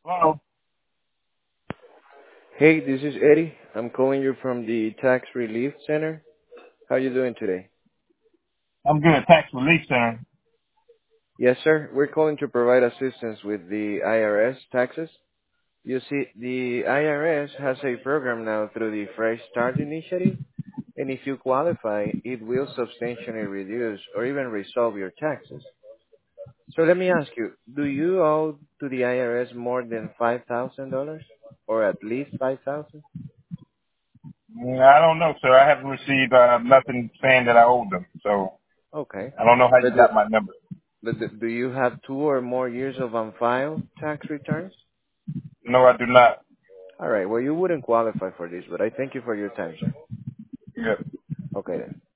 Well, Hey, this is Eddie. I'm calling you from the Tax Relief Center. How you doing today? I'm good. Tax Relief Center. Yes, sir. We're calling to provide assistance with the IRS taxes. You see, the IRS has a program now through the Fresh Start Initiative, and if you qualify, it will substantially reduce or even resolve your taxes. So let me ask you, do you owe to the IRS more than $5,000 or at least 5,000? I don't know, sir. I haven't received nothing saying that I owe them, so Okay. I don't know how you But got my number. do you have 2 or more years of unfiled tax returns? No, I do not. All right. Well, you wouldn't qualify for this, but I thank you for your time, sir. Yeah. Okay then.